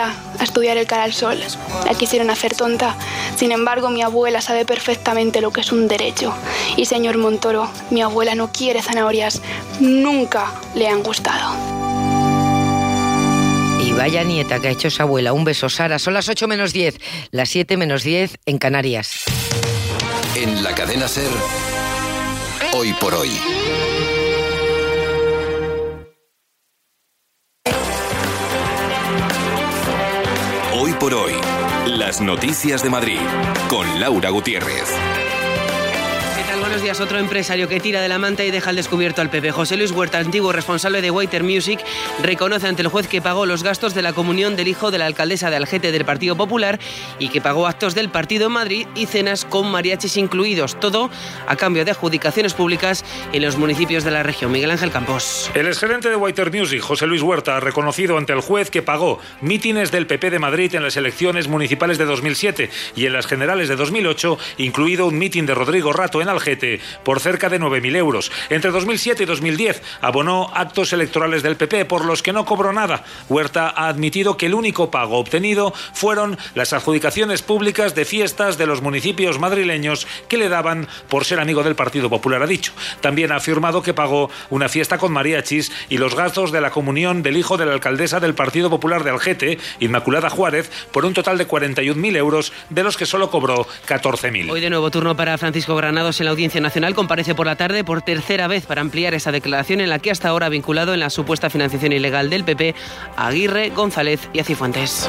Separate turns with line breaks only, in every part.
a estudiar el cara al sol. La quisieron hacer tonta. Sin embargo, mi abuela sabe perfectamente lo que es un derecho. Y señor Montoro, mi abuela no quiere zanahorias. Nunca le han gustado.
Y vaya nieta que ha hecho esa abuela. Un beso, Sara. Son las 8 menos 10, las 7 menos 10 en Canarias.
En la cadena SER, Hoy por Hoy. Hoy por Hoy, las noticias de Madrid, con Laura Gutiérrez.
Buenos días. Otro empresario que tira de la manta y deja al descubierto al PP. José Luis Huerta, antiguo responsable de Waiter Music, reconoce ante el juez que pagó los gastos de la comunión del hijo de la alcaldesa de Algete del Partido Popular y que pagó actos del partido en Madrid y cenas con mariachis incluidos. Todo a cambio de adjudicaciones públicas en los municipios de la región. Miguel Ángel Campos.
El exgerente de Waiter Music, José Luis Huerta, ha reconocido ante el juez que pagó mítines del PP de Madrid en las elecciones municipales de 2007 y en las generales de 2008, incluido un mítin de Rodrigo Rato en Algete, por cerca de 9.000 euros. Entre 2007 y 2010 abonó actos electorales del PP por los que no cobró nada. Huerta ha admitido que el único pago obtenido fueron las adjudicaciones públicas de fiestas de los municipios madrileños que le daban por ser amigo del Partido Popular, ha dicho. También ha afirmado que pagó una fiesta con mariachis y los gastos de la comunión del hijo de la alcaldesa del Partido Popular de Algete, Inmaculada Juárez, por un total de 41.000 euros, de los que solo cobró 14.000.
Hoy de nuevo turno para Francisco Granados en la Audiencia Nacional. Comparece por la tarde por tercera vez para ampliar esa declaración en la que hasta ahora ha vinculado en la supuesta financiación ilegal del PP a Aguirre, González y a Cifuentes.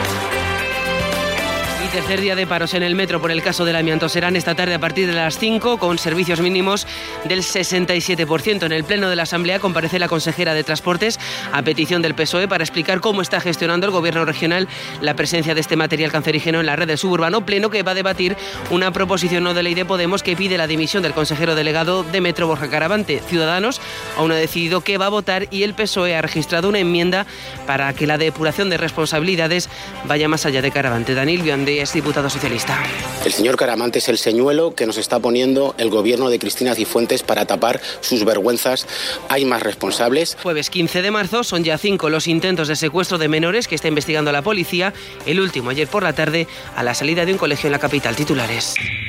Tercer día de paros en el metro por el caso del amianto. Serán esta tarde a partir de las 5 con servicios mínimos del 67%. En el pleno de la Asamblea comparece la consejera de Transportes a petición del PSOE para explicar cómo está gestionando el gobierno regional la presencia de este material cancerígeno en la red del suburbano. Pleno que va a debatir una proposición no de ley de Podemos que pide la dimisión del consejero delegado de Metro, Borja Caravante. Ciudadanos aún no ha decidido qué va a votar y el PSOE ha registrado una enmienda para que la depuración de responsabilidades vaya más allá de Caravante. Daniel Biondi es diputado socialista.
El señor Caravante es el señuelo que nos está poniendo el gobierno de Cristina Cifuentes para tapar sus vergüenzas. Hay más responsables.
Jueves 15 de marzo son ya 5 los intentos de secuestro de menores que está investigando la policía. El último ayer por la tarde a la salida de un colegio en la capital. Titulares.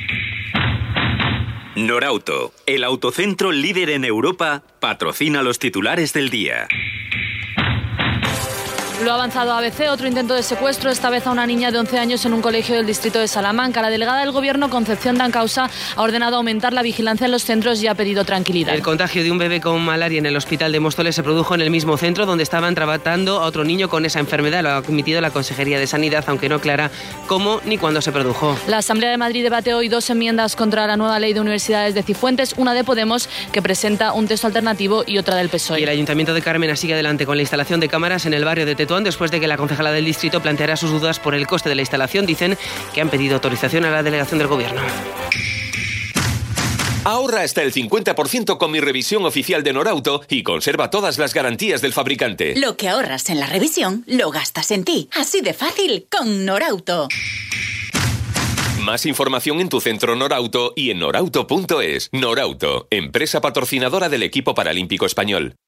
Norauto, el autocentro líder en Europa, patrocina los titulares del día.
Lo ha avanzado ABC, otro intento de secuestro, esta vez a una niña de 11 años en un colegio del distrito de Salamanca. La delegada del Gobierno, Concepción Dancausa, ha ordenado aumentar la vigilancia en los centros y ha pedido tranquilidad.
El contagio de un bebé con malaria en el hospital de Móstoles se produjo en el mismo centro donde estaban tratando a otro niño con esa enfermedad. Lo ha admitido la Consejería de Sanidad, aunque no aclara cómo ni cuándo se produjo.
La Asamblea de Madrid debate hoy 2 enmiendas contra la nueva ley de universidades de Cifuentes, una de Podemos, que presenta un texto alternativo, y otra del PSOE.
Y el Ayuntamiento de Carmena sigue adelante con la instalación de cámaras en el barrio de Tetuán después de que la concejala del distrito planteará sus dudas por el coste de la instalación. Dicen que han pedido autorización a la delegación del Gobierno.
Ahorra hasta el 50% con mi revisión oficial de Norauto y conserva todas las garantías del fabricante.
Lo que ahorras en la revisión, lo gastas en ti. Así de fácil, con Norauto.
Más información en tu centro Norauto y en norauto.es. Norauto, empresa patrocinadora del equipo paralímpico español.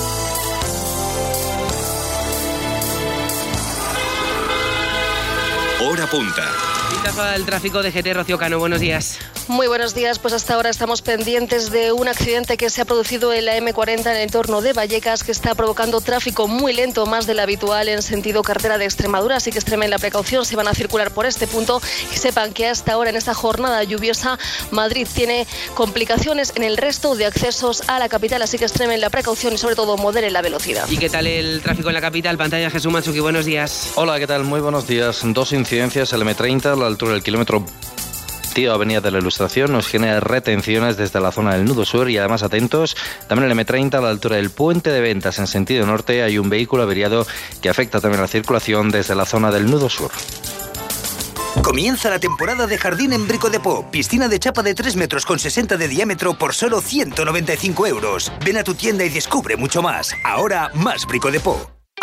Hora punta.
El tráfico de GT, Rocío Cano, buenos días.
Muy buenos días, pues hasta ahora estamos pendientes de un accidente que se ha producido en la M40 en el entorno de Vallecas, que está provocando tráfico muy lento, más del habitual en sentido carretera de Extremadura, así que extremen la precaución si van a circular por este punto y sepan que hasta ahora en esta jornada lluviosa Madrid tiene complicaciones en el resto de accesos a la capital, así que extremen la precaución y sobre todo moderen la velocidad.
¿Y qué tal el tráfico en la capital? Pantalla Jesús Matsuki, buenos días.
Hola, ¿qué tal? Muy buenos días. 2 incidencias, el M30 a la altura del kilómetro Avenida de la Ilustración nos genera retenciones desde la zona del nudo sur y además atentos, también el M30 a la altura del puente de Ventas en sentido norte hay un vehículo averiado que afecta también la circulación desde la zona del nudo sur.
Comienza la temporada de jardín en Brico Depot. Piscina de chapa de 3 metros con 60 de diámetro por solo 195 euros. Ven a tu tienda y descubre mucho más. Ahora más Brico Depot.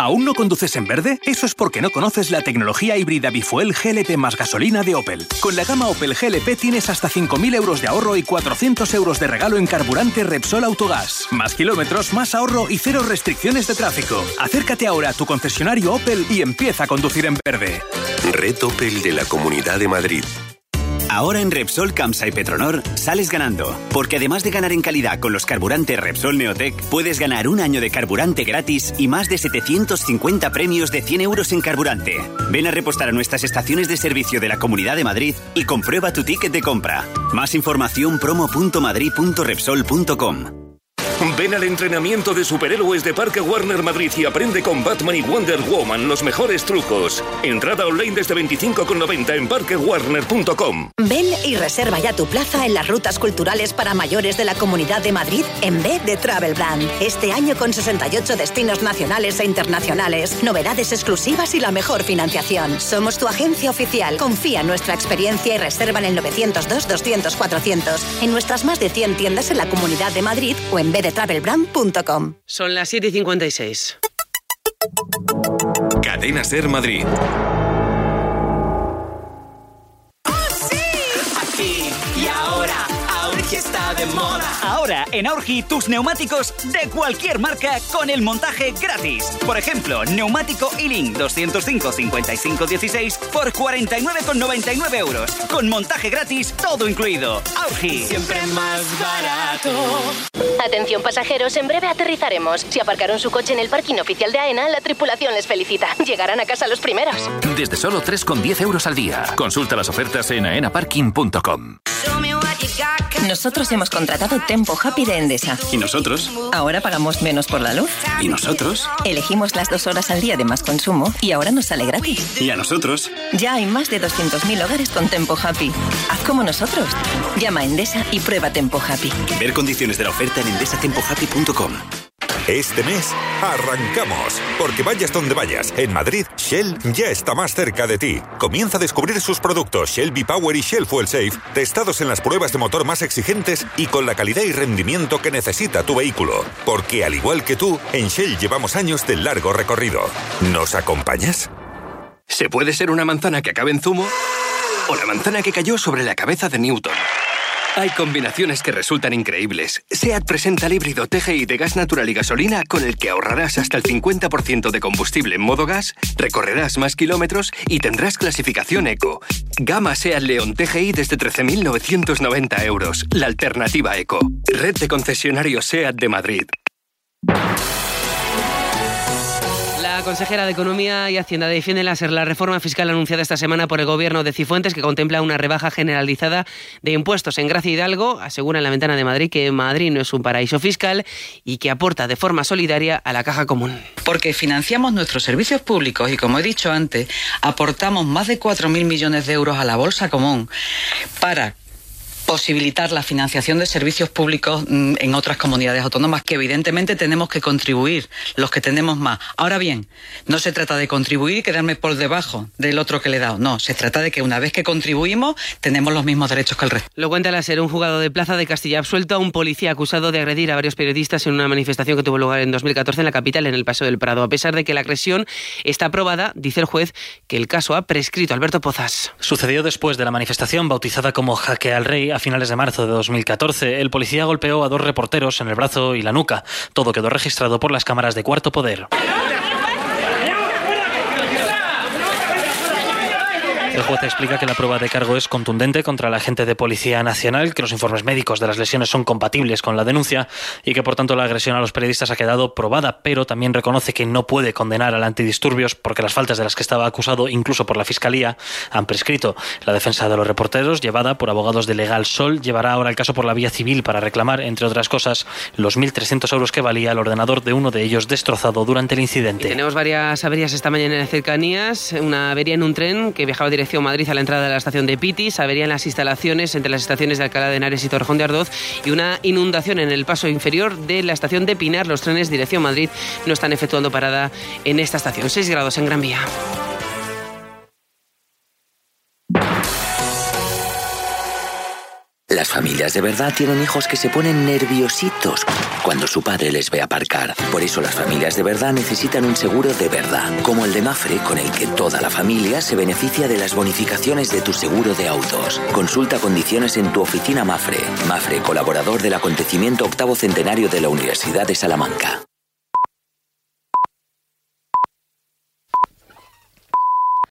¿Aún no conduces en verde? Eso es porque no conoces la tecnología híbrida Bifuel GLP más gasolina de Opel. Con la gama Opel GLP tienes hasta 5.000 euros de ahorro y 400 euros de regalo en carburante Repsol Autogas. Más kilómetros, más ahorro y cero restricciones de tráfico. Acércate ahora a tu concesionario Opel y empieza a conducir en verde.
Red Opel de la Comunidad de Madrid.
Ahora en Repsol, Camsa y Petronor sales ganando, porque además de ganar en calidad con los carburantes Repsol Neotec, puedes ganar un año de carburante gratis y más de 750 premios de 100 euros en carburante. Ven a repostar a nuestras estaciones de servicio de la Comunidad de Madrid y comprueba tu ticket de compra. Más información promo.madrid.repsol.com.
Ven al entrenamiento de superhéroes de Parque Warner Madrid y aprende con Batman y Wonder Woman los mejores trucos. Entrada online desde 25,90 en parquewarner.com.
Ven y reserva ya tu plaza en las rutas culturales para mayores de la Comunidad de Madrid en B de Travel Brand. Este año con 68 destinos nacionales e internacionales, novedades exclusivas y la mejor financiación. Somos tu agencia oficial. Confía en nuestra experiencia y reserva en el 902-200-400 en nuestras más de 100 tiendas en la Comunidad de Madrid o en bdetravelbrand.com.
Son las 7:56.
Cadena Ser Madrid.
Está de moda. Ahora en Aurgi tus neumáticos de cualquier marca con el montaje gratis. Por ejemplo, neumático Ealing 205-55-16 por 49,99 euros. Con montaje gratis, todo incluido. Aurgi. Siempre más barato.
Atención pasajeros, en breve aterrizaremos. Si aparcaron su coche en el parking oficial de AENA, la tripulación les felicita. Llegarán a casa los primeros.
Desde solo 3,10 euros al día. Consulta las ofertas en aenaparking.com.
Nosotros hemos contratado Tempo Happy de Endesa.
¿Y nosotros?
Ahora pagamos menos por la luz.
¿Y nosotros?
Elegimos las 2 horas al día de más consumo y ahora nos sale gratis.
¿Y a nosotros?
Ya hay más de 200.000 hogares con Tempo Happy. Haz como nosotros. Llama a Endesa y prueba Tempo Happy.
Ver condiciones de la oferta en endesatempohappy.com.
Este mes arrancamos, porque vayas donde vayas, en Madrid, Shell ya está más cerca de ti. Comienza a descubrir sus productos Shell V-Power y Shell Fuel Safe, testados en las pruebas de motor más exigentes y con la calidad y rendimiento que necesita tu vehículo. Porque al igual que tú, en Shell llevamos años de largo recorrido. ¿Nos acompañas?
¿Se puede ser una manzana que acabe en zumo? ¿O la manzana que cayó sobre la cabeza de Newton? Hay combinaciones que resultan increíbles. SEAT presenta el híbrido TGI de gas natural y gasolina con el que ahorrarás hasta el 50% de combustible en modo gas, recorrerás más kilómetros y tendrás clasificación eco. Gama SEAT León TGI desde 13.990 euros. La alternativa eco. Red de concesionarios SEAT de Madrid.
La consejera de Economía y Hacienda defiende la reforma fiscal anunciada esta semana por el gobierno de Cifuentes, que contempla una rebaja generalizada de impuestos. En Gracia Hidalgo asegura en La Ventana de Madrid que Madrid no es un paraíso fiscal y que aporta de forma solidaria a la caja común.
Porque financiamos nuestros servicios públicos y, como he dicho antes, aportamos más de 4.000 millones de euros a la bolsa común para posibilitar la financiación de servicios públicos en otras comunidades autónomas, que evidentemente tenemos que contribuir los que tenemos más. Ahora bien, no se trata de contribuir y quedarme por debajo del otro que le he dado. No, se trata de que una vez que contribuimos tenemos los mismos derechos que el resto.
Lo cuenta la SER. Un juzgado de Plaza de Castilla ha absuelto a un policía acusado de agredir a varios periodistas en una manifestación que tuvo lugar en 2014 en la capital, en el Paseo del Prado. A pesar de que la agresión está aprobada, dice el juez que el caso ha prescrito. Alberto Pozas.
Sucedió después de la manifestación bautizada como Jaque al Rey a finales de marzo de 2014. El policía golpeó a 2 reporteros en el brazo y la nuca. Todo quedó registrado por las cámaras de Cuarto Poder. El juez explica que la prueba de cargo es contundente contra el agente de Policía Nacional, que los informes médicos de las lesiones son compatibles con la denuncia y que por tanto la agresión a los periodistas ha quedado probada, pero también reconoce que no puede condenar al antidisturbios porque las faltas de las que estaba acusado, incluso por la Fiscalía, han prescrito. La defensa de los reporteros, llevada por abogados de Legal Sol, llevará ahora el caso por la vía civil para reclamar, entre otras cosas, los 1.300 euros que valía el ordenador de uno de ellos destrozado durante el incidente.
Y tenemos varias averías esta mañana en las cercanías. Una avería en un tren que viajaba dirección Madrid a la entrada de la estación de Pitis, avería en las instalaciones entre las estaciones de Alcalá de Henares y Torrejón de Ardoz y una inundación en el paso inferior de la estación de Pinar. Los trenes dirección Madrid no están efectuando parada en esta estación. 6 grados en Gran Vía.
Las
familias de verdad tienen hijos que se ponen nerviositos cuando su padre les ve aparcar. Por eso las familias de verdad necesitan un seguro de verdad, como el de Mapfre, con el que toda la familia se beneficia de las bonificaciones de tu seguro de autos. Consulta condiciones en tu oficina Mapfre. Mapfre, colaborador del acontecimiento 8º centenario de la Universidad de Salamanca.